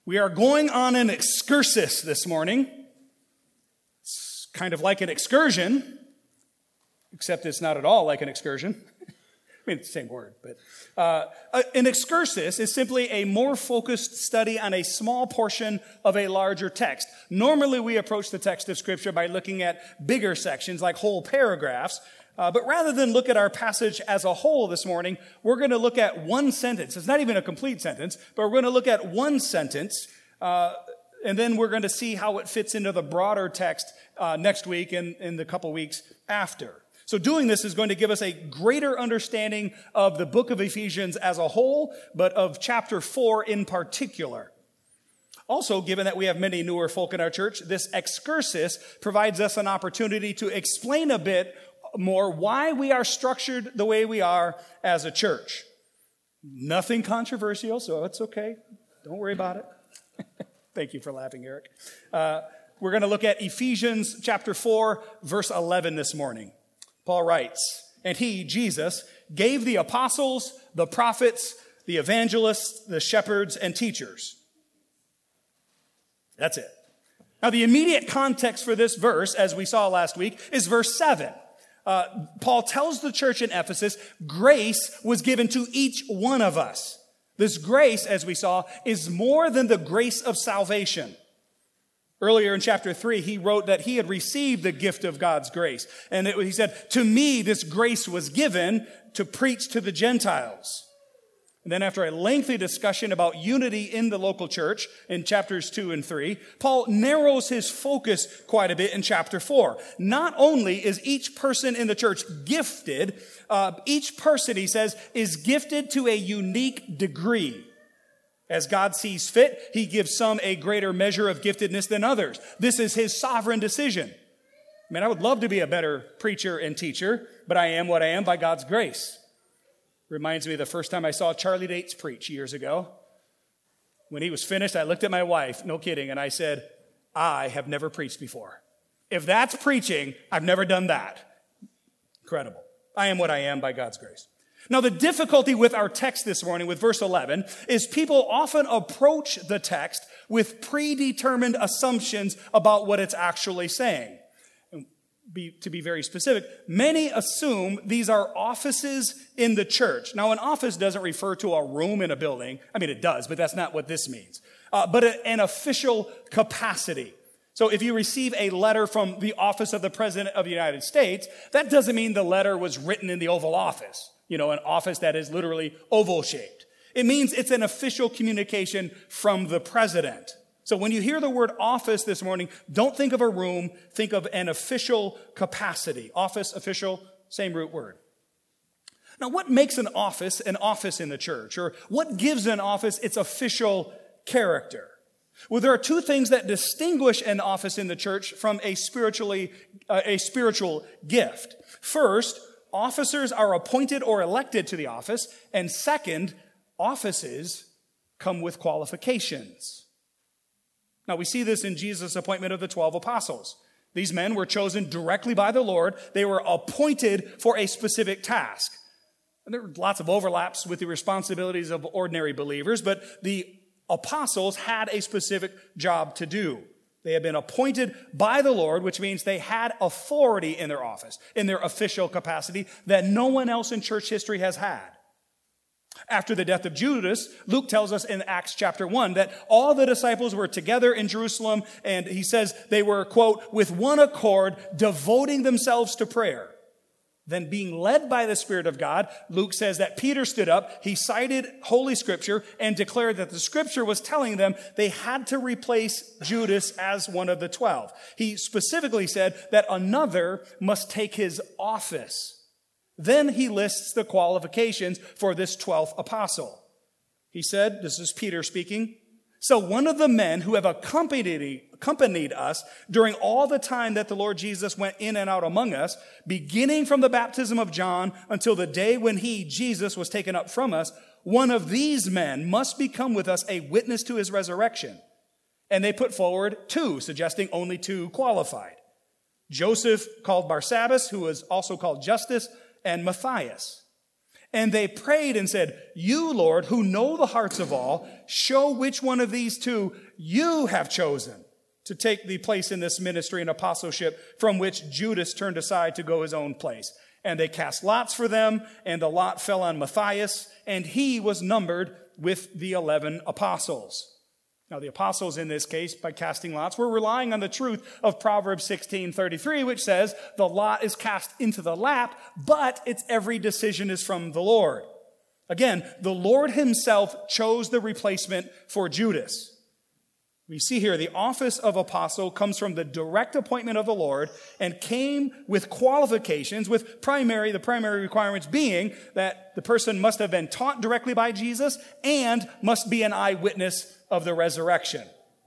We are going on an excursus this morning. It's kind of like an excursion, except it's not at all like an excursion. I mean, it's the same word, but an excursus is simply a more focused study on a small portion of a larger text. Normally, we approach the text of Scripture by looking at bigger sections, like whole paragraphs. But rather than look at our passage as a whole this morning, we're going to look at one sentence. It's not even a complete sentence, but we're going to look at one sentence, and then we're going to see how it fits into the broader text next week and in the couple weeks after. So doing this is going to give us a greater understanding of the book of Ephesians as a whole, but of chapter 4 in particular. Also, given that we have many newer folk in our church, this excursus provides us an opportunity to explain a bit more why we are structured the way we are as a church. Nothing controversial, so it's okay. Don't worry about it. Thank you for laughing, Eric. We're going to look at Ephesians chapter 4, verse 11 this morning. Paul writes, "And he, Jesus, gave the apostles, the prophets, the evangelists, the shepherds, and teachers." That's it. Now, the immediate context for this verse, as we saw last week, is verse 7. Paul tells the church in Ephesus, grace was given to each one of us. This grace, as we saw, is more than the grace of salvation. Earlier in chapter 3, he wrote that he had received the gift of God's grace. And he said, "To me, this grace was given to preach to the Gentiles." And then after a lengthy discussion about unity in the local church in chapters 2 and 3, Paul narrows his focus quite a bit in chapter 4. Not only is each person in the church gifted, each person, he says, is gifted to a unique degree. As God sees fit, he gives some a greater measure of giftedness than others. This is his sovereign decision. I mean, I would love to be a better preacher and teacher, but I am what I am by God's grace. Reminds me of the first time I saw Charlie Dates preach years ago. When he was finished, I looked at my wife, no kidding, and I said, "I have never preached before. If that's preaching, I've never done that." Incredible. I am what I am by God's grace. Now, the difficulty with our text this morning, with verse 11, is people often approach the text with predetermined assumptions about what it's actually saying. To be very specific, many assume these are offices in the church. Now, an office doesn't refer to a room in a building. I mean, it does, but that's not what this means. But an official capacity. So if you receive a letter from the office of the President of the United States, that doesn't mean the letter was written in the Oval Office, an office that is literally oval-shaped. It means it's an official communication from the President. So when you hear the word office this morning, don't think of a room, think of an official capacity. Office, official, same root word. Now, what makes an office in the church? Or what gives an office its official character? Well, there are two things that distinguish an office in the church from a spiritual gift. First, officers are appointed or elected to the office. And second, offices come with qualifications. Now, we see this in Jesus' appointment of the 12 apostles. These men were chosen directly by the Lord. They were appointed for a specific task. And there were lots of overlaps with the responsibilities of ordinary believers, but the apostles had a specific job to do. They had been appointed by the Lord, which means they had authority in their office, in their official capacity, that no one else in church history has had. After the death of Judas, Luke tells us in Acts chapter 1 that all the disciples were together in Jerusalem, and he says they were, quote, with one accord, devoting themselves to prayer. Then being led by the Spirit of God, Luke says that Peter stood up, he cited Holy Scripture, and declared that the Scripture was telling them they had to replace Judas as one of the 12. He specifically said that another must take his office. Then he lists the qualifications for this 12th apostle. He said, this is Peter speaking, "So one of the men who have accompanied us during all the time that the Lord Jesus went in and out among us, beginning from the baptism of John until the day when he, Jesus, was taken up from us, one of these men must become with us a witness to his resurrection." And they put forward two, suggesting only two qualified. Joseph, called Barsabbas, who was also called Justus, and Matthias. And they prayed and said, "You, Lord, who know the hearts of all, show which one of these two you have chosen to take the place in this ministry and apostleship from which Judas turned aside to go his own place." And they cast lots for them, and the lot fell on Matthias, and he was numbered with the 11 apostles. Now, the apostles in this case, by casting lots, were relying on the truth of Proverbs 16:33, which says, "The lot is cast into the lap, but its every decision is from the Lord." Again, the Lord himself chose the replacement for Judas. We see here the office of apostle comes from the direct appointment of the Lord and came with qualifications, with the primary requirements being that the person must have been taught directly by Jesus and must be an eyewitness of the resurrection.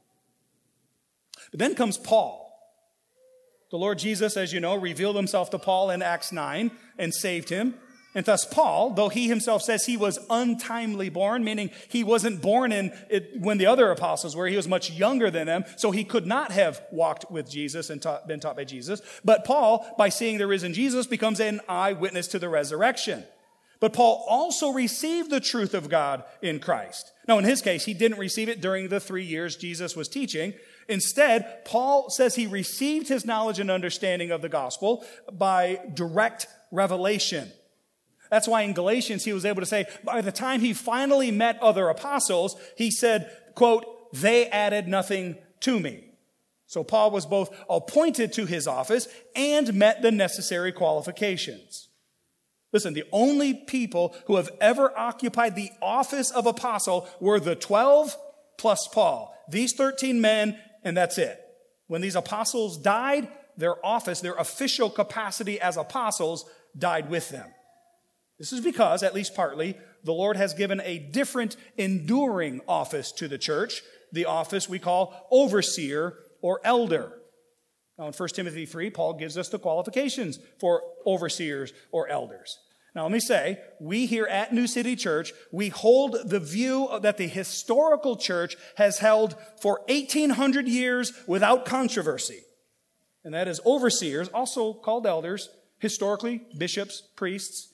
But then comes Paul. The Lord Jesus, as you know, revealed himself to Paul in Acts 9 and saved him. And thus Paul, though he himself says he was untimely born, meaning he wasn't born when the other apostles were, he was much younger than them, so he could not have walked with Jesus and been taught by Jesus. But Paul, by seeing the risen Jesus, becomes an eyewitness to the resurrection. But Paul also received the truth of God in Christ. Now, in his case, he didn't receive it during the 3 years Jesus was teaching. Instead, Paul says he received his knowledge and understanding of the gospel by direct revelation. That's why in Galatians he was able to say, by the time he finally met other apostles, he said, quote, "They added nothing to me." So Paul was both appointed to his office and met the necessary qualifications. Listen, the only people who have ever occupied the office of apostle were the 12 plus Paul. These 13 men, and that's it. When these apostles died, their office, their official capacity as apostles died with them. This is because, at least partly, the Lord has given a different enduring office to the church, the office we call overseer or elder. Now, in 1 Timothy 3, Paul gives us the qualifications for overseers or elders. Now, let me say, we here at New City Church, we hold the view that the historical church has held for 1,800 years without controversy. And that is overseers, also called elders, historically bishops, priests,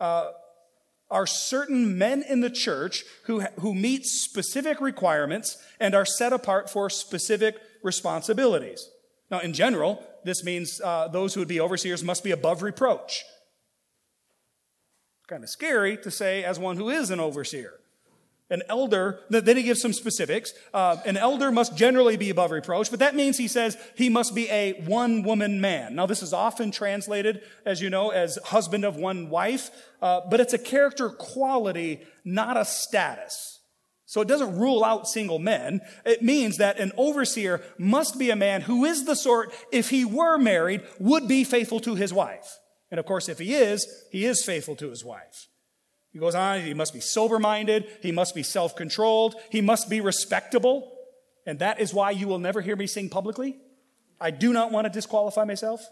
are certain men in the church who meet specific requirements and are set apart for specific responsibilities. Now, in general, this means those who would be overseers must be above reproach. Kind of scary to say as one who is an overseer. An elder, then he gives some specifics. An elder must generally be above reproach, but that means he says he must be a one-woman man. Now, this is often translated, as you know, as husband of one wife, but it's a character quality, not a status. So it doesn't rule out single men. It means that an overseer must be a man who is the sort, if he were married, would be faithful to his wife. And of course, if he is faithful to his wife. He goes on, he must be sober-minded, he must be self-controlled, he must be respectable. And that is why you will never hear me sing publicly. I do not want to disqualify myself.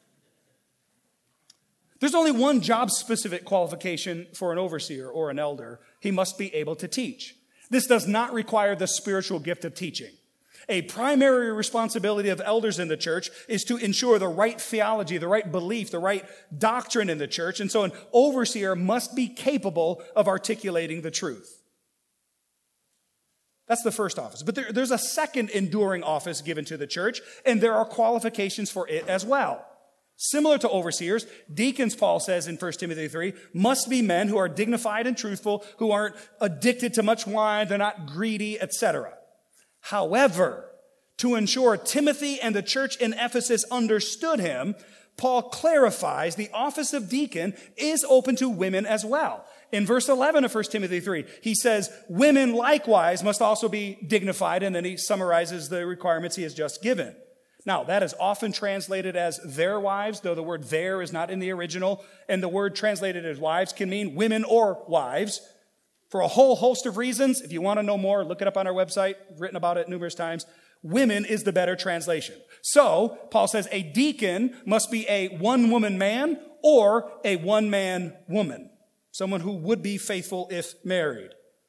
There's only one job-specific qualification for an overseer or an elder. He must be able to teach. This does not require the spiritual gift of teaching. A primary responsibility of elders in the church is to ensure the right theology, the right belief, the right doctrine in the church. And so an overseer must be capable of articulating the truth. That's the first office. But there's a second enduring office given to the church, and there are qualifications for it as well. Similar to overseers, deacons, Paul says in 1 Timothy 3, must be men who are dignified and truthful, who aren't addicted to much wine, they're not greedy, etc. However, to ensure Timothy and the church in Ephesus understood him, Paul clarifies the office of deacon is open to women as well. In verse 11 of 1 Timothy 3, he says, women likewise must also be dignified, and then he summarizes the requirements he has just given. Now, that is often translated as their wives, though the word their is not in the original, and the word translated as wives can mean women or wives. For a whole host of reasons, if you want to know more, look it up on our website, written about it numerous times. Women is the better translation. So, Paul says a deacon must be a one-woman man or a one-man woman, someone who would be faithful if married.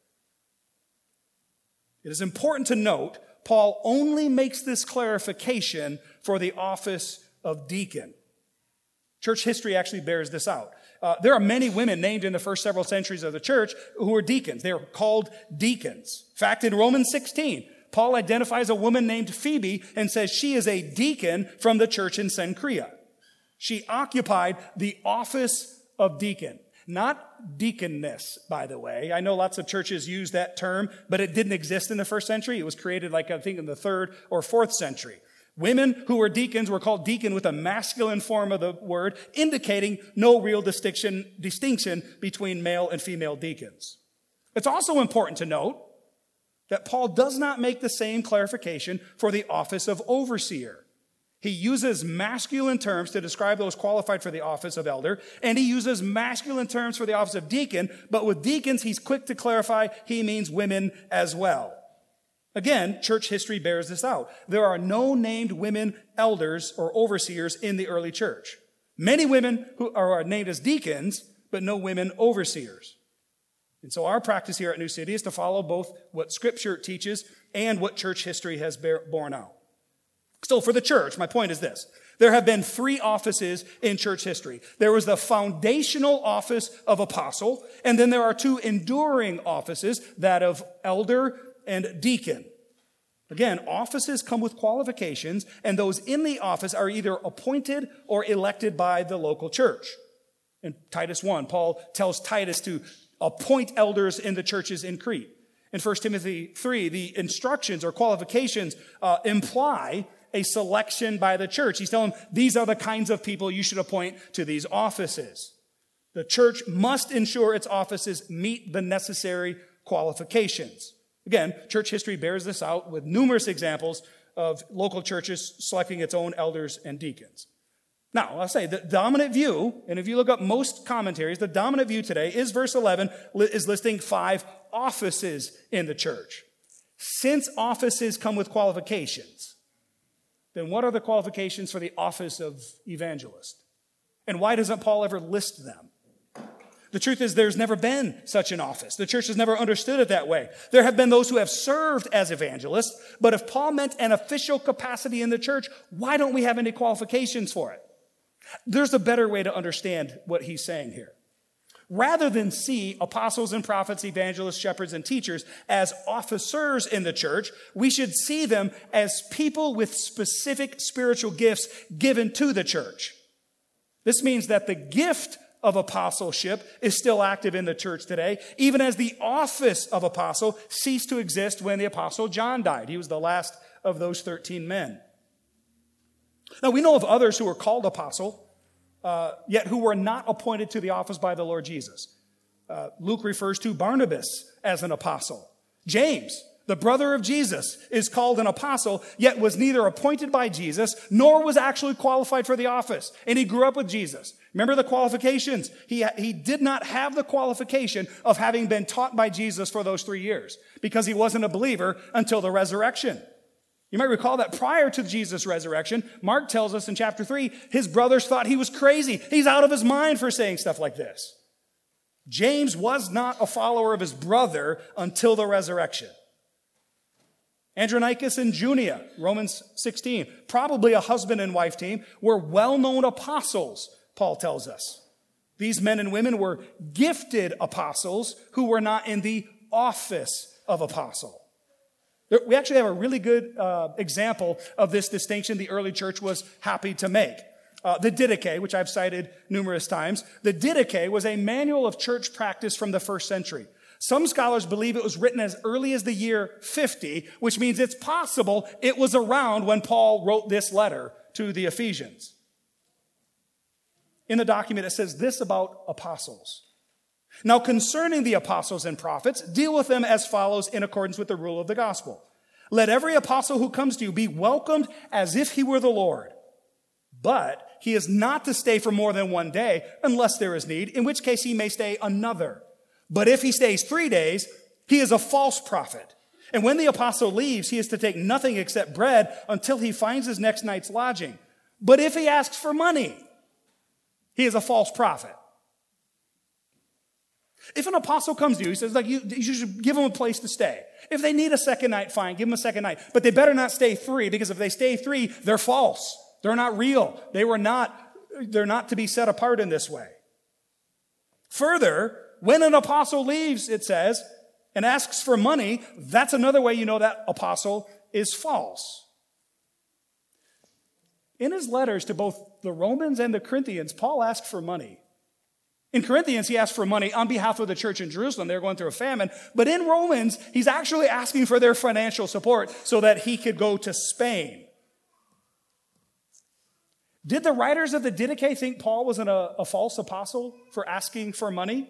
It is important to note, Paul only makes this clarification for the office of deacon. Church history actually bears this out. There are many women named in the first several centuries of the church who were deacons. They were called deacons. In fact, in Romans 16, Paul identifies a woman named Phoebe and says she is a deacon from the church in Cenchrea. She occupied the office of deacon. Not deaconess, by the way. I know lots of churches use that term, but it didn't exist in the first century. It was created, I think, in the 3rd or 4th century. Women who were deacons were called deacon with a masculine form of the word, indicating no real distinction between male and female deacons. It's also important to note that Paul does not make the same clarification for the office of overseer. He uses masculine terms to describe those qualified for the office of elder, and he uses masculine terms for the office of deacon, but with deacons, he's quick to clarify he means women as well. Again, church history bears this out. There are no named women elders or overseers in the early church. Many women who are named as deacons, but no women overseers. And so our practice here at New City is to follow both what Scripture teaches and what church history has borne out. So for the church, my point is this. There have been 3 offices in church history. There was the foundational office of apostle, and then there are 2 enduring offices, that of elder and deacon. Again, offices come with qualifications, and those in the office are either appointed or elected by the local church. In Titus 1, Paul tells Titus to appoint elders in the churches in Crete. In 1 Timothy 3, the instructions or qualifications imply a selection by the church. He's telling them, these are the kinds of people you should appoint to these offices. The church must ensure its offices meet the necessary qualifications. Again, church history bears this out with numerous examples of local churches selecting its own elders and deacons. Now, I'll say the dominant view, and if you look up most commentaries, the dominant view today is verse 11 is listing 5 offices in the church. Since offices come with qualifications, then what are the qualifications for the office of evangelist? And why doesn't Paul ever list them? The truth is there's never been such an office. The church has never understood it that way. There have been those who have served as evangelists, but if Paul meant an official capacity in the church, why don't we have any qualifications for it? There's a better way to understand what he's saying here. Rather than see apostles and prophets, evangelists, shepherds, and teachers as officers in the church, we should see them as people with specific spiritual gifts given to the church. This means that the gift of apostleship is still active in the church today, even as the office of apostle ceased to exist when the apostle John died. He was the last of those 13 men. Now, we know of others who were called apostle, yet who were not appointed to the office by the Lord Jesus. Luke refers to Barnabas as an apostle. James, the brother of Jesus, is called an apostle, yet was neither appointed by Jesus nor was actually qualified for the office. And he grew up with Jesus. Remember the qualifications. He did not have the qualification of having been taught by Jesus for those 3 years because he wasn't a believer until the resurrection. You might recall that prior to Jesus' resurrection, Mark tells us in chapter 3, his brothers thought he was crazy. He's out of his mind for saying stuff like this. James was not a follower of his brother until the resurrection. Andronicus and Junia, Romans 16, probably a husband and wife team, were well-known apostles, Paul tells us. These men and women were gifted apostles who were not in the office of apostle. We actually have a really good example of this distinction the early church was happy to make. The Didache, which I've cited numerous times, the Didache was a manual of church practice from the first century. Some scholars believe it was written as early as the year 50, which means it's possible it was around when Paul wrote this letter to the Ephesians. In the document, it says this about apostles. Now, concerning the apostles and prophets, deal with them as follows in accordance with the rule of the gospel. Let every apostle who comes to you be welcomed as if he were the Lord. But he is not to stay for more than 1 day unless there is need, in which case he may stay another. But if he stays 3 days, he is a false prophet. And when the apostle leaves, he is to take nothing except bread until he finds his next night's lodging. But if he asks for money, he is a false prophet. If an apostle comes to you, he says, you should give them a place to stay. If they need a second night, fine, give them a second night. But they better not stay 3, because if they stay 3, they're false. They're not real. They were not they're not to be set apart in this way. Further, when an apostle leaves, it says, and asks for money, that's another way you know that apostle is false. In his letters to both the Romans and the Corinthians, Paul asked for money. In Corinthians, he asked for money on behalf of the church in Jerusalem. They were going through a famine. But in Romans, he's actually asking for their financial support so that he could go to Spain. Did the writers of the Didache think Paul was a false apostle for asking for money?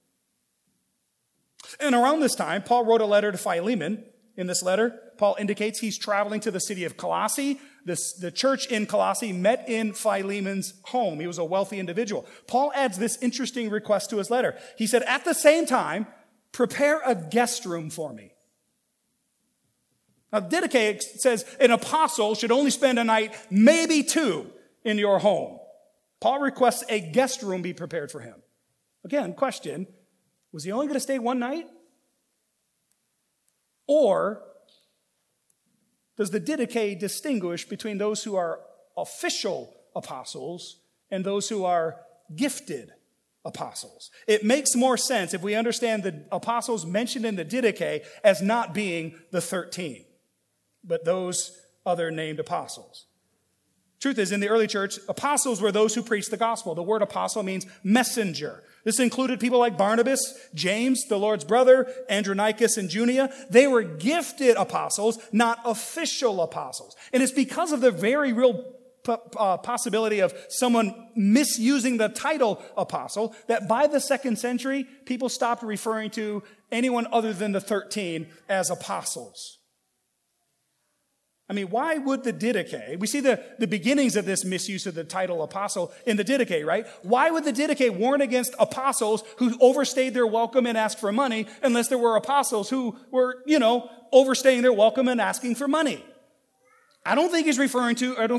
And around this time, Paul wrote a letter to Philemon. In this letter, Paul indicates he's traveling to the city of Colossae. The church in Colossae met in Philemon's home. He was a wealthy individual. Paul adds this interesting request to his letter. He said, at the same time, prepare a guest room for me. Now, Didache says an apostle should only spend a night, maybe two, in your home. Paul requests a guest room be prepared for him. Again, question, was he only going to stay one night? Or does the Didache distinguish between those who are official apostles and those who are gifted apostles? It makes more sense if we understand the apostles mentioned in the Didache as not being the 13, but those other named apostles. Truth is, in the early church, apostles were those who preached the gospel. The word apostle means messenger. This included people like Barnabas, James, the Lord's brother, Andronicus, and Junia. They were gifted apostles, not official apostles. And it's because of the very real possibility of someone misusing the title apostle that by the 2nd century, people stopped referring to anyone other than the 13 as apostles. I mean, why would the Didache, we see the beginnings of this misuse of the title apostle in the Didache, right? Why would the Didache warn against apostles who overstayed their welcome and asked for money unless there were apostles who were, overstaying their welcome and asking for money? I don't think it's referring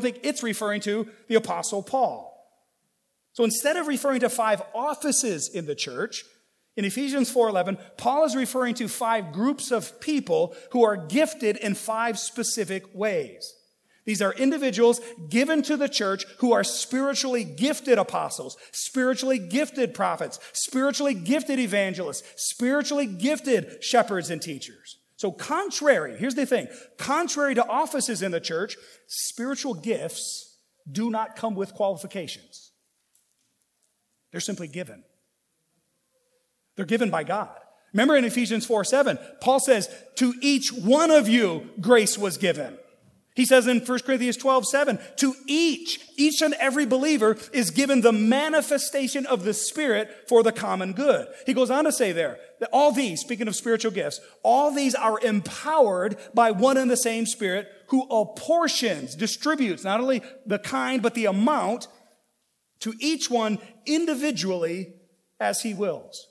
to the apostle Paul. So instead of referring to 5 offices in the church, in Ephesians 4:11, Paul is referring to 5 groups of people who are gifted in 5 specific ways. These are individuals given to the church who are spiritually gifted apostles, spiritually gifted prophets, spiritually gifted evangelists, spiritually gifted shepherds and teachers. So here's the thing, contrary to offices in the church, spiritual gifts do not come with qualifications. They're simply given. They're given by God. Remember in Ephesians 4:7, Paul says, to each one of you grace was given. He says in 1 Corinthians 12:7, to each and every believer is given the manifestation of the Spirit for the common good. He goes on to say there that all these, speaking of spiritual gifts, all these are empowered by one and the same Spirit who apportions, distributes not only the kind but the amount to each one individually as he wills.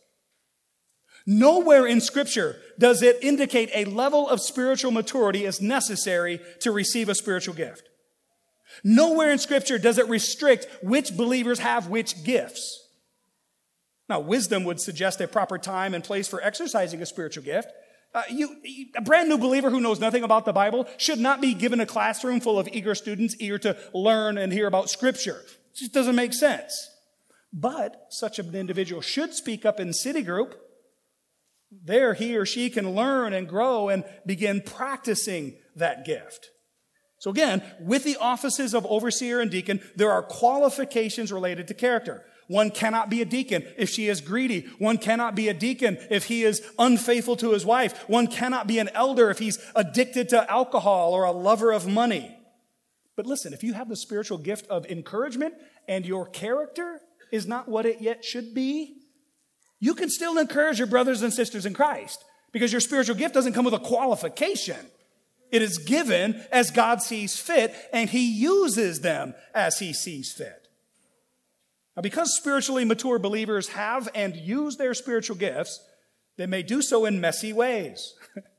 Nowhere in Scripture does it indicate a level of spiritual maturity is necessary to receive a spiritual gift. Nowhere in Scripture does it restrict which believers have which gifts. Now, wisdom would suggest a proper time and place for exercising a spiritual gift. A brand new believer who knows nothing about the Bible should not be given a classroom full of eager students eager to learn and hear about Scripture. It just doesn't make sense. But such an individual should speak up in city group. There, he or she can learn and grow and begin practicing that gift. So again, with the offices of overseer and deacon, there are qualifications related to character. One cannot be a deacon if she is greedy. One cannot be a deacon if he is unfaithful to his wife. One cannot be an elder if he's addicted to alcohol or a lover of money. But listen, if you have the spiritual gift of encouragement and your character is not what it yet should be, you can still encourage your brothers and sisters in Christ because your spiritual gift doesn't come with a qualification. It is given as God sees fit, and he uses them as he sees fit. Now, because spiritually mature believers have and use their spiritual gifts, they may do so in messy ways.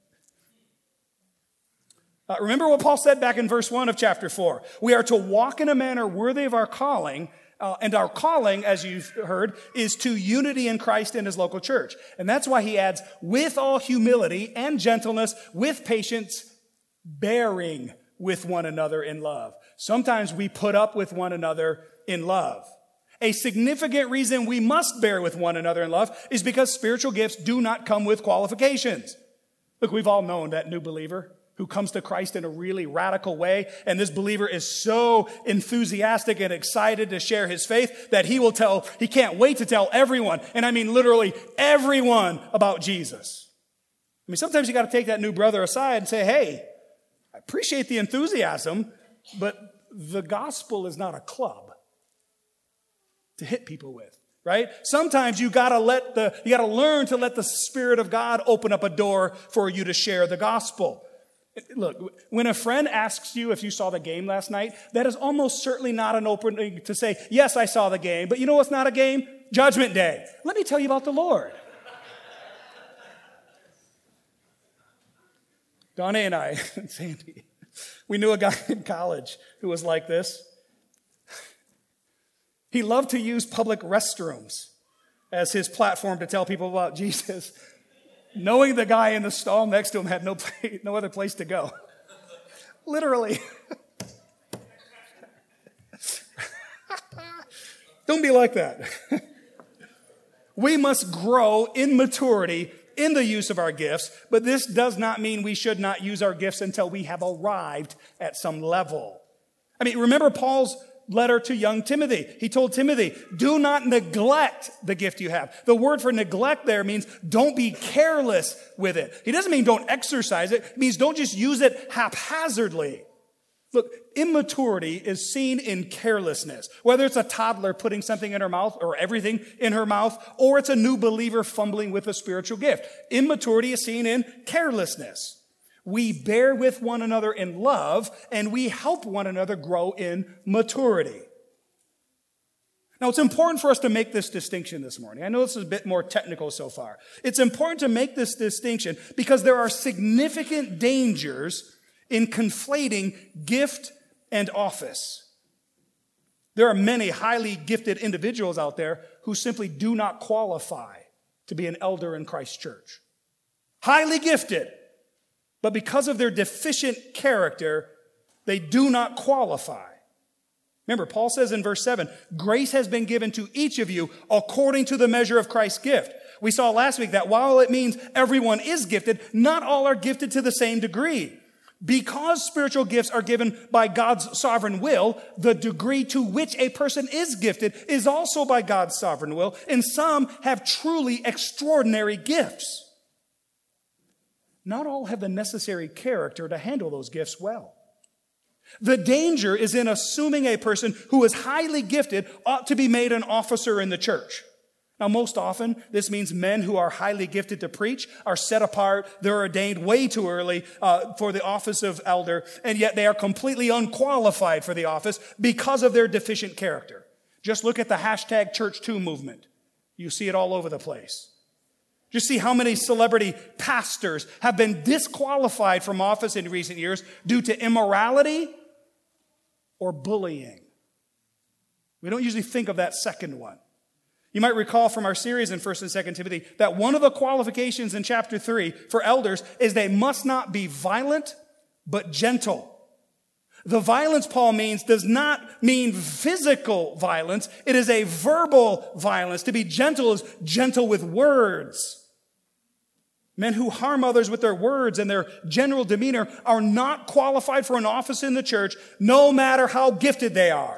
Remember what Paul said back in verse 1 of chapter 4. We are to walk in a manner worthy of our calling, and our calling, as you've heard, is to unity in Christ in his local church. And that's why he adds, with all humility and gentleness, with patience, bearing with one another in love. Sometimes we put up with one another in love. A significant reason we must bear with one another in love is because spiritual gifts do not come with qualifications. Look, we've all known that new believer who comes to Christ in a really radical way, and this believer is so enthusiastic and excited to share his faith that he can't wait to tell everyone, and I mean literally everyone, about Jesus. I mean, sometimes you got to take that new brother aside and say, hey, I appreciate the enthusiasm, but the gospel is not a club to hit people with, right? Sometimes you got to learn to let the Spirit of God open up a door for you to share the gospel. Look, when a friend asks you if you saw the game last night, that is almost certainly not an opening to say, yes, I saw the game, but you know what's not a game? Judgment Day. Let me tell you about the Lord. Donna and I, and Sandy, we knew a guy in college who was like this. He loved to use public restrooms as his platform to tell people about Jesus, knowing the guy in the stall next to him had no other place to go. Literally. Don't be like that. We must grow in maturity in the use of our gifts, but this does not mean we should not use our gifts until we have arrived at some level. I mean, remember Paul's letter to young Timothy. He told Timothy, do not neglect the gift you have. The word for neglect there means don't be careless with it. He doesn't mean don't exercise it. It means don't just use it haphazardly. Look, immaturity is seen in carelessness. Whether it's a toddler putting something in her mouth or everything in her mouth, or it's a new believer fumbling with a spiritual gift. Immaturity is seen in carelessness. We bear with one another in love, and we help one another grow in maturity. Now, it's important for us to make this distinction this morning. I know this is a bit more technical so far. It's important to make this distinction because there are significant dangers in conflating gift and office. There are many highly gifted individuals out there who simply do not qualify to be an elder in Christ's church. Highly gifted, but because of their deficient character, they do not qualify. Remember, Paul says in verse 7, grace has been given to each of you according to the measure of Christ's gift. We saw last week that while it means everyone is gifted, not all are gifted to the same degree. Because spiritual gifts are given by God's sovereign will, the degree to which a person is gifted is also by God's sovereign will, and some have truly extraordinary gifts. Not all have the necessary character to handle those gifts well. The danger is in assuming a person who is highly gifted ought to be made an officer in the church. Now, most often, this means men who are highly gifted to preach are set apart. They're ordained way too early for the office of elder, and yet they are completely unqualified for the office because of their deficient character. Just look at the #Church2 movement. You see it all over the place. Just see how many celebrity pastors have been disqualified from office in recent years due to immorality or bullying. We don't usually think of that second one. You might recall from our series in 1 and 2 Timothy that one of the qualifications in chapter 3 for elders is they must not be violent, but gentle. The violence Paul means does not mean physical violence. It is a verbal violence. To be gentle is gentle with words. Men who harm others with their words and their general demeanor are not qualified for an office in the church, no matter how gifted they are.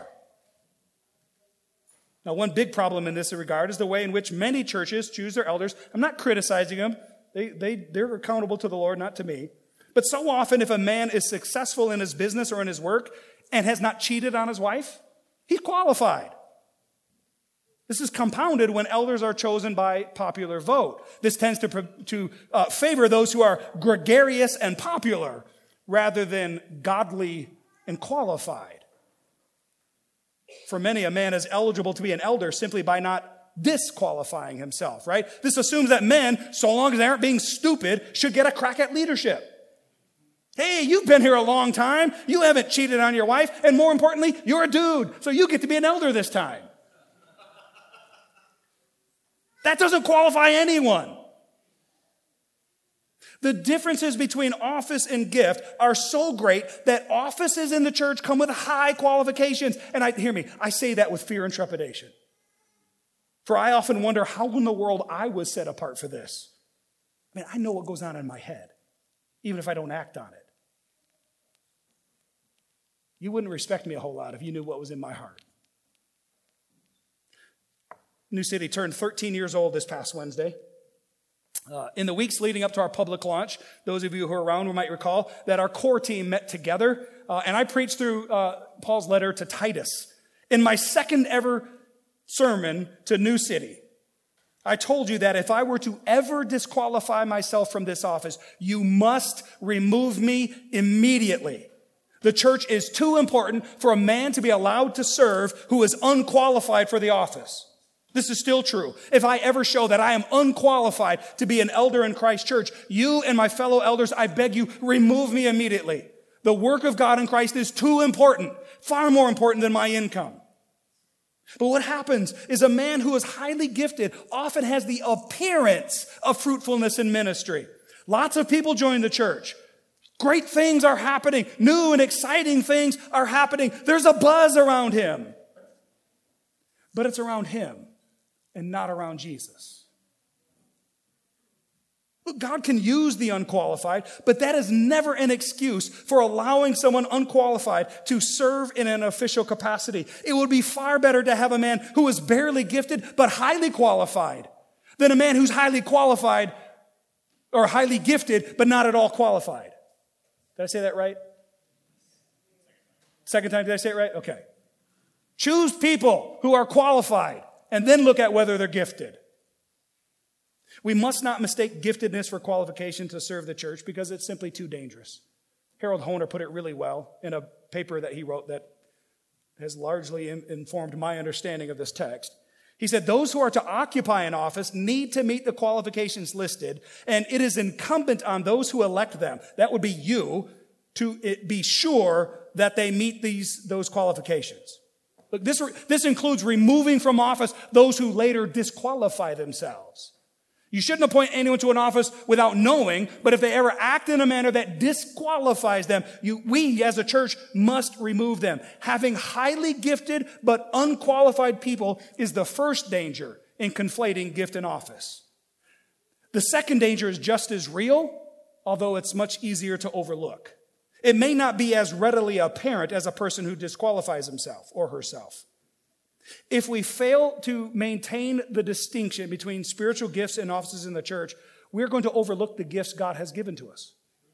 Now, one big problem in this regard is the way in which many churches choose their elders. I'm not criticizing them. They're accountable to the Lord, not to me. But so often, if a man is successful in his business or in his work and has not cheated on his wife, he's qualified. This is compounded when elders are chosen by popular vote. This tends to favor those who are gregarious and popular rather than godly and qualified. For many, a man is eligible to be an elder simply by not disqualifying himself, right? This assumes that men, so long as they aren't being stupid, should get a crack at leadership. Hey, you've been here a long time. You haven't cheated on your wife. And more importantly, you're a dude, so you get to be an elder this time. That doesn't qualify anyone. The differences between office and gift are so great that offices in the church come with high qualifications. And hear me, I say that with fear and trepidation. For I often wonder how in the world I was set apart for this. I mean, I know what goes on in my head, even if I don't act on it. You wouldn't respect me a whole lot if you knew what was in my heart. New City turned 13 years old this past Wednesday. In the weeks leading up to our public launch, those of you who are around might recall that our core team met together, and I preached through Paul's letter to Titus. In my second ever sermon to New City, I told you that if I were to ever disqualify myself from this office, you must remove me immediately. The church is too important for a man to be allowed to serve who is unqualified for the office. This is still true. If I ever show that I am unqualified to be an elder in Christ Church, you and my fellow elders, I beg you, remove me immediately. The work of God in Christ is too important, far more important than my income. But what happens is a man who is highly gifted often has the appearance of fruitfulness in ministry. Lots of people join the church. Great things are happening. New and exciting things are happening. There's a buzz around him. But it's around him and not around Jesus. Look, God can use the unqualified, but that is never an excuse for allowing someone unqualified to serve in an official capacity. It would be far better to have a man who is barely gifted but highly qualified than a man who's highly qualified or highly gifted but not at all qualified. Did I say that right? Second time, did I say it right? Okay. Choose people who are qualified and then look at whether they're gifted. We must not mistake giftedness for qualification to serve the church because it's simply too dangerous. Harold Hoehner put it really well in a paper that he wrote that has largely informed my understanding of this text. He said, those who are to occupy an office need to meet the qualifications listed, and it is incumbent on those who elect them, that would be you, to be sure that they meet those qualifications. Look, this includes removing from office those who later disqualify themselves. You shouldn't appoint anyone to an office without knowing, but if they ever act in a manner that disqualifies them, we as a church must remove them. Having highly gifted but unqualified people is the first danger in conflating gift and office. The second danger is just as real, although it's much easier to overlook. It may not be as readily apparent as a person who disqualifies himself or herself. If we fail to maintain the distinction between spiritual gifts and offices in the church, we're going to overlook the gifts God has given to us.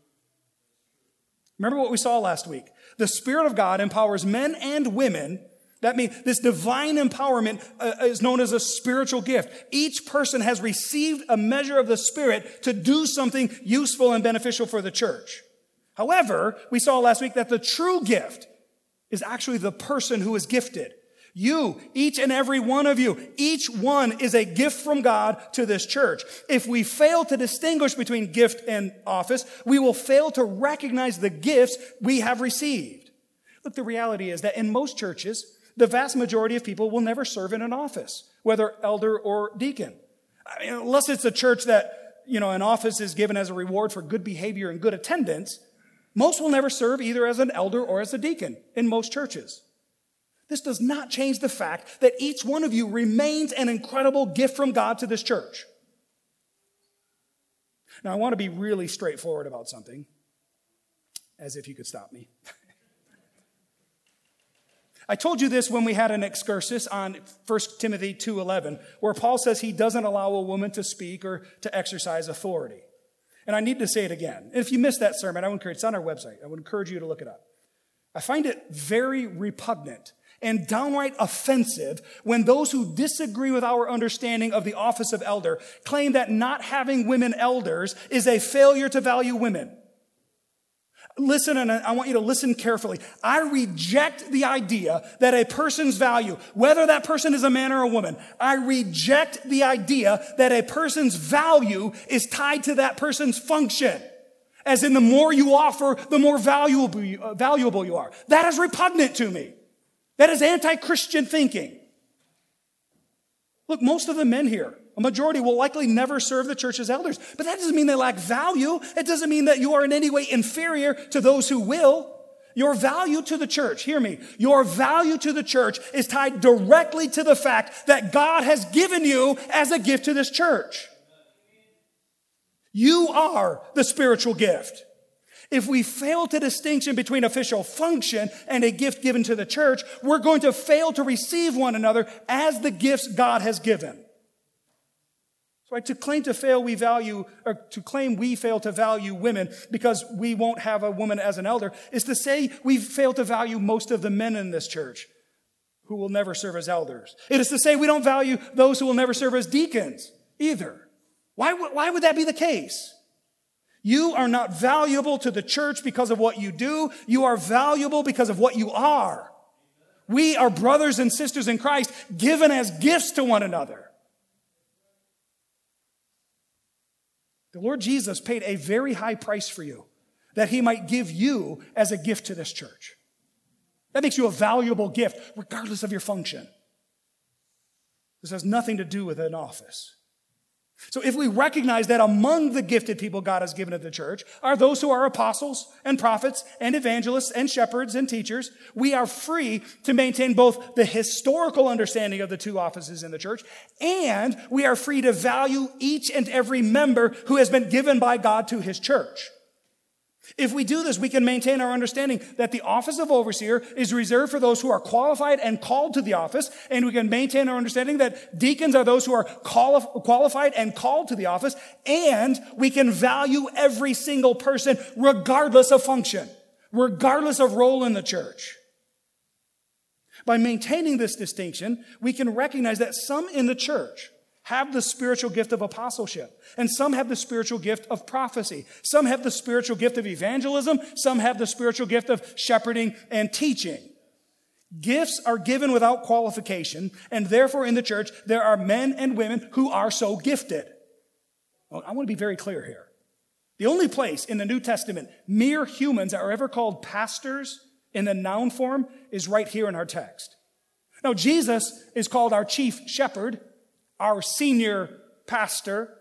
Remember what we saw last week. The Spirit of God empowers men and women. That means this divine empowerment is known as a spiritual gift. Each person has received a measure of the Spirit to do something useful and beneficial for the church. However, we saw last week that the true gift is actually the person who is gifted. You, each and every one of you, each one is a gift from God to this church. If we fail to distinguish between gift and office, we will fail to recognize the gifts we have received. Look, the reality is that in most churches, the vast majority of people will never serve in an office, whether elder or deacon. I mean, unless it's a church that, an office is given as a reward for good behavior and good attendance, most will never serve either as an elder or as a deacon in most churches. This does not change the fact that each one of you remains an incredible gift from God to this church. Now, I want to be really straightforward about something, as if you could stop me. I told you this when we had an excursus on 1 Timothy 2:11, where Paul says he doesn't allow a woman to speak or to exercise authority. And I need to say it again. If you missed that sermon, it's on our website. I would encourage you to look it up. I find it very repugnant and downright offensive when those who disagree with our understanding of the office of elder claim that not having women elders is a failure to value women. Listen, and I want you to listen carefully. I reject the idea that a person's value, whether that person is a man or a woman, I reject the idea that a person's value is tied to that person's function. As in, the more you offer, the more valuable you are. That is repugnant to me. That is anti-Christian thinking. Look, most of the men here A majority will likely never serve the church as elders. But that doesn't mean they lack value. It doesn't mean that you are in any way inferior to those who will. Your value to the church, hear me, your value to the church is tied directly to the fact that God has given you as a gift to this church. You are the spiritual gift. If we fail to distinction between official function and a gift given to the church, we're going to fail to receive one another as the gifts God has given. So to claim we fail to value women because we won't have a woman as an elder is to say we fail to value most of the men in this church who will never serve as elders. It is to say we don't value those who will never serve as deacons either. Why would that be the case? You are not valuable to the church because of what you do. You are valuable because of what you are. We are brothers and sisters in Christ given as gifts to one another. The Lord Jesus paid a very high price for you that he might give you as a gift to this church. That makes you a valuable gift regardless of your function. This has nothing to do with an office. So if we recognize that among the gifted people God has given to the church are those who are apostles and prophets and evangelists and shepherds and teachers, we are free to maintain both the historical understanding of the two offices in the church, and we are free to value each and every member who has been given by God to his church. If we do this, we can maintain our understanding that the office of overseer is reserved for those who are qualified and called to the office, and we can maintain our understanding that deacons are those who are qualified and called to the office, and we can value every single person regardless of function, regardless of role in the church. By maintaining this distinction, we can recognize that some in the church have the spiritual gift of apostleship, and some have the spiritual gift of prophecy. Some have the spiritual gift of evangelism. Some have the spiritual gift of shepherding and teaching. Gifts are given without qualification, and therefore in the church, there are men and women who are so gifted. Well, I want to be very clear here. The only place in the New Testament mere humans are ever called pastors in the noun form is right here in our text. Now, Jesus is called our chief shepherd, our senior pastor.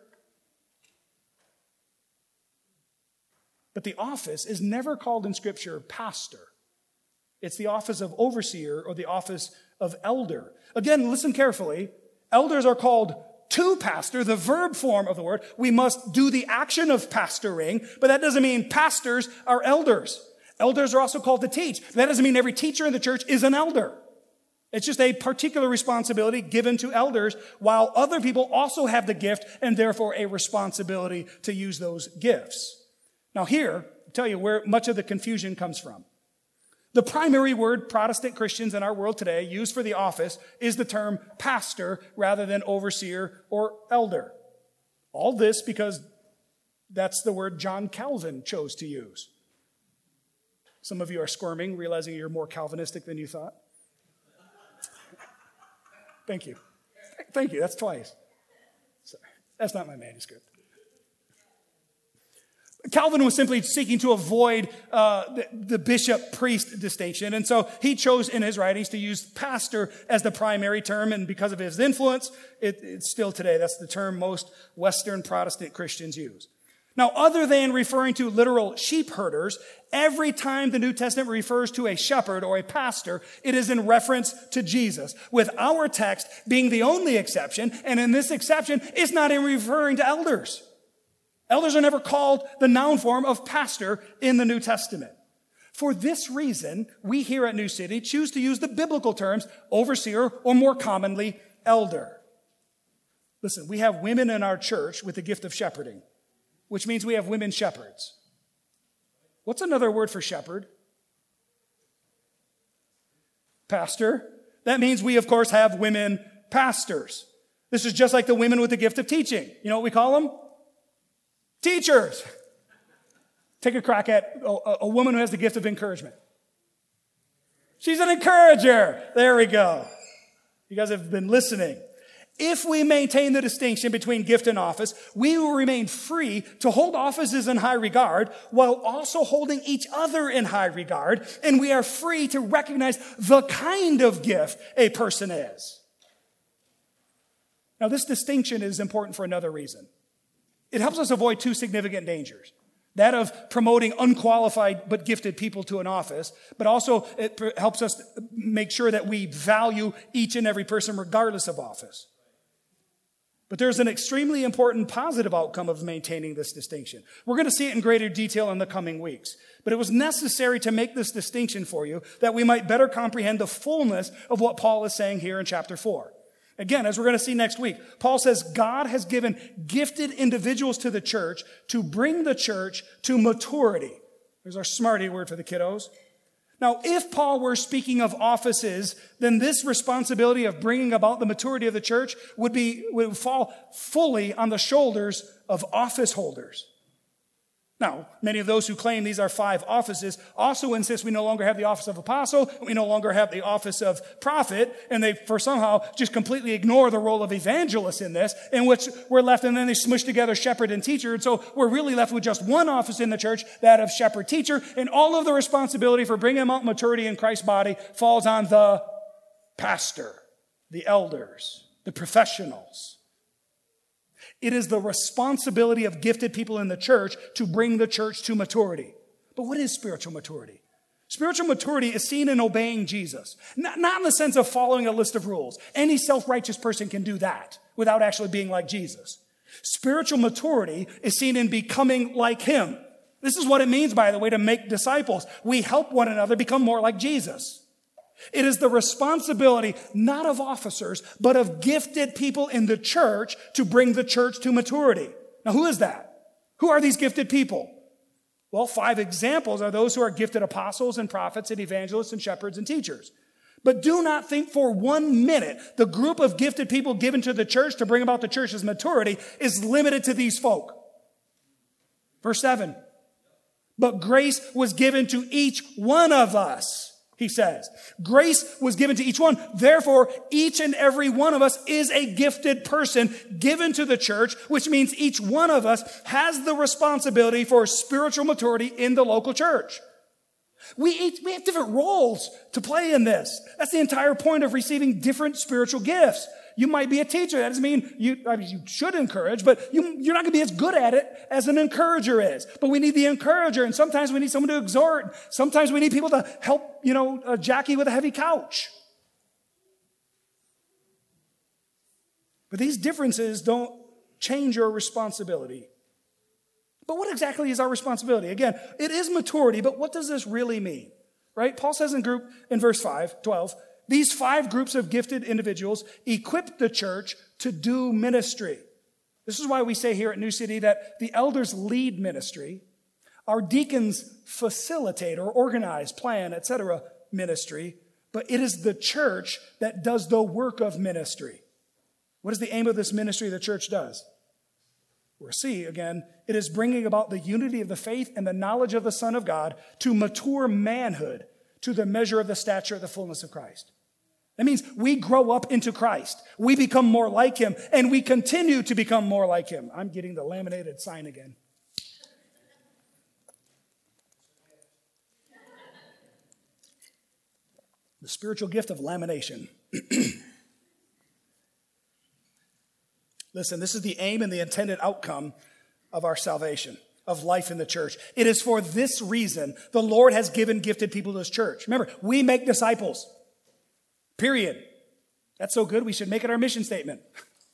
But the office is never called in Scripture pastor. It's the office of overseer or the office of elder. Again, listen carefully. Elders are called to pastor, the verb form of the word. We must do the action of pastoring, but that doesn't mean pastors are elders. Elders are also called to teach. That doesn't mean every teacher in the church is an elder. It's just a particular responsibility given to elders, while other people also have the gift and therefore a responsibility to use those gifts. Now here, I'll tell you where much of the confusion comes from. The primary word Protestant Christians in our world today use for the office is the term pastor rather than overseer or elder. All this because that's the word John Calvin chose to use. Some of you are squirming, realizing you're more Calvinistic than you thought. Thank you. Thank you. That's twice. Sorry. That's not my manuscript. Calvin was simply seeking to avoid the bishop-priest distinction, and so he chose in his writings to use pastor as the primary term, and because of his influence, it's still today, that's the term most Western Protestant Christians use. Now, other than referring to literal sheep herders, every time the New Testament refers to a shepherd or a pastor, it is in reference to Jesus, with our text being the only exception, and in this exception, it's not in referring to elders. Elders are never called the noun form of pastor in the New Testament. For this reason, we here at New City choose to use the biblical terms overseer or more commonly elder. Listen, we have women in our church with the gift of shepherding, which means we have women shepherds. What's another word for shepherd? Pastor. That means we, of course, have women pastors. This is just like the women with the gift of teaching. You know what we call them? Teachers. Take a crack at a woman who has the gift of encouragement. She's an encourager. There we go. You guys have been listening. If we maintain the distinction between gift and office, we will remain free to hold offices in high regard while also holding each other in high regard, and we are free to recognize the kind of gift a person is. Now, this distinction is important for another reason. It helps us avoid two significant dangers. That of promoting unqualified but gifted people to an office, but also it helps us make sure that we value each and every person regardless of office. But there's an extremely important positive outcome of maintaining this distinction. We're going to see it in greater detail in the coming weeks. But it was necessary to make this distinction for you that we might better comprehend the fullness of what Paul is saying here in chapter 4. Again, as we're going to see next week, Paul says God has given gifted individuals to the church to bring the church to maturity. There's our smarty word for the kiddos. Now, if Paul were speaking of offices, then this responsibility of bringing about the maturity of the church would fall fully on the shoulders of office holders. Now, many of those who claim these are 5 offices also insist we no longer have the office of apostle, we no longer have the office of prophet, and they for somehow just completely ignore the role of evangelist in this, in which we're left, and then they smush together shepherd and teacher, and so we're really left with just one office in the church, that of shepherd teacher, and all of the responsibility for bringing about maturity in Christ's body falls on the pastor, the elders, the professionals. It is the responsibility of gifted people in the church to bring the church to maturity. But what is spiritual maturity? Spiritual maturity is seen in obeying Jesus. Not in the sense of following a list of rules. Any self-righteous person can do that without actually being like Jesus. Spiritual maturity is seen in becoming like him. This is what it means, by the way, to make disciples. We help one another become more like Jesus. It is the responsibility not of officers, but of gifted people in the church to bring the church to maturity. Now, who is that? Who are these gifted people? Well, 5 examples are those who are gifted apostles and prophets and evangelists and shepherds and teachers. But do not think for 1 minute the group of gifted people given to the church to bring about the church's maturity is limited to these folk. Verse 7. But grace was given to each one of us. He says, grace was given to each one. Therefore, each and every one of us is a gifted person given to the church, which means each one of us has the responsibility for spiritual maturity in the local church. We have different roles to play in this. That's the entire point of receiving different spiritual gifts. You might be a teacher. That doesn't mean you should encourage, but you're not going to be as good at it as an encourager is. But we need the encourager, and sometimes we need someone to exhort. Sometimes we need people to help, Jackie with a heavy couch. But these differences don't change your responsibility. But what exactly is our responsibility? Again, it is maturity, but what does this really mean? Right? Paul says in verse 12, these 5 groups of gifted individuals equip the church to do ministry. This is why we say here at New City that the elders lead ministry, our deacons facilitate or organize, plan, etc. ministry, but it is the church that does the work of ministry. What is the aim of this ministry the church does? We'll see again, it is bringing about the unity of the faith and the knowledge of the Son of God to mature manhood, to the measure of the stature of the fullness of Christ. That means we grow up into Christ. We become more like him, and we continue to become more like him. I'm getting the laminated sign again. The spiritual gift of lamination. Listen, this is the aim and the intended outcome of our salvation, of life in the church. It is for this reason the Lord has given gifted people to his church. Remember, we make disciples. Period. That's so good, we should make it our mission statement.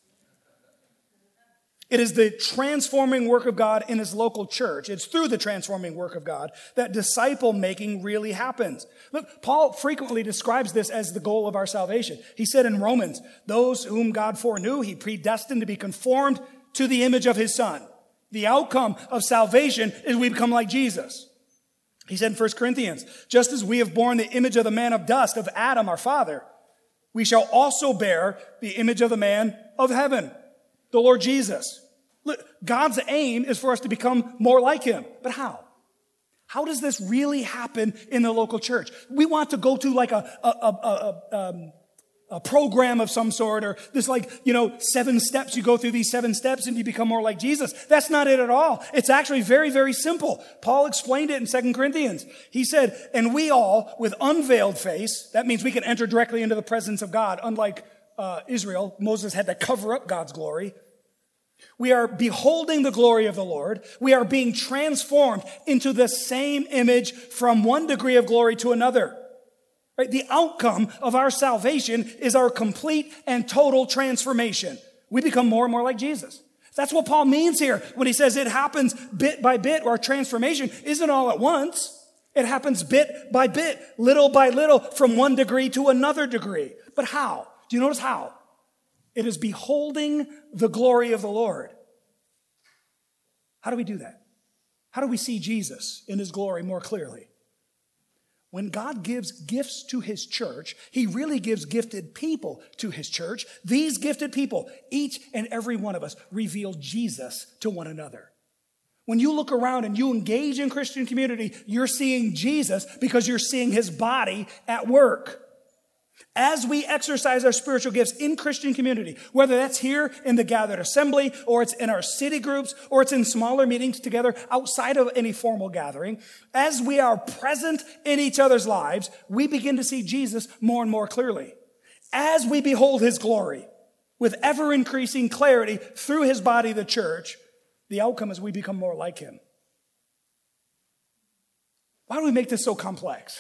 It is the transforming work of God in his local church. It's through the transforming work of God that disciple making really happens. Look, Paul frequently describes this as the goal of our salvation. He said in Romans, those whom God foreknew, he predestined to be conformed to the image of his Son. The outcome of salvation is we become like Jesus. He said in 1 Corinthians, just as we have borne the image of the man of dust, of Adam, our father, we shall also bear the image of the man of heaven, the Lord Jesus. Look, God's aim is for us to become more like him. But how? How does this really happen in the local church? We want to go to like a program of some sort, or this 7 steps. You go through these 7 steps and you become more like Jesus. That's not it at all. It's actually very, very simple. Paul explained it in 2 Corinthians. He said, and we all with unveiled face, that means we can enter directly into the presence of God, unlike Israel, Moses had to cover up God's glory. We are beholding the glory of the Lord. We are being transformed into the same image from one degree of glory to another. Right? The outcome of our salvation is our complete and total transformation. We become more and more like Jesus. That's what Paul means here when he says it happens bit by bit. Our transformation isn't all at once. It happens bit by bit, little by little, from one degree to another degree. But how? Do you notice how? It is beholding the glory of the Lord. How do we do that? How do we see Jesus in his glory more clearly? When God gives gifts to his church, he really gives gifted people to his church. These gifted people, each and every one of us, reveal Jesus to one another. When you look around and you engage in Christian community, you're seeing Jesus because you're seeing his body at work. As we exercise our spiritual gifts in Christian community, whether that's here in the gathered assembly, or it's in our city groups, or it's in smaller meetings together outside of any formal gathering, as we are present in each other's lives, we begin to see Jesus more and more clearly. As we behold his glory with ever-increasing clarity through his body, the church, the outcome is we become more like him. Why do we make this so complex?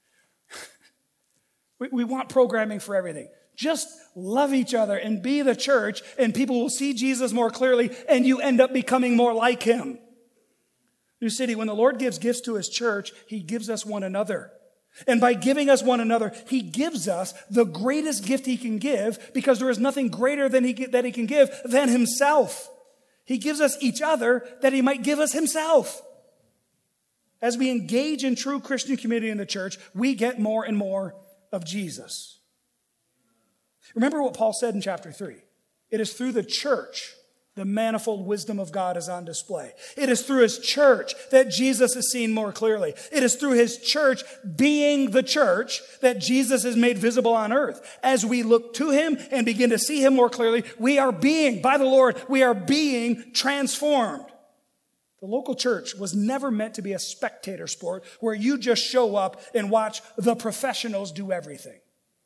We want programming for everything. Just love each other and be the church, and people will see Jesus more clearly, and you end up becoming more like him. New City, when the Lord gives gifts to his church, he gives us one another. And by giving us one another, he gives us the greatest gift he can give, because there is nothing greater that he can give than himself. He gives us each other that he might give us himself. As we engage in true Christian community in the church, we get more and more of Jesus. Remember what Paul said in chapter 3. It is through the church the manifold wisdom of God is on display. It is through his church that Jesus is seen more clearly. It is through his church being the church that Jesus is made visible on earth. As we look to him and begin to see him more clearly, we are being, by the Lord, we are being transformed. The local church was never meant to be a spectator sport where you just show up and watch the professionals do everything.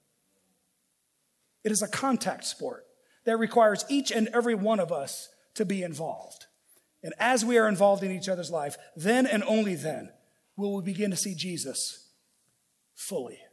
It is a contact sport that requires each and every one of us to be involved. And as we are involved in each other's life, then and only then will we begin to see Jesus fully.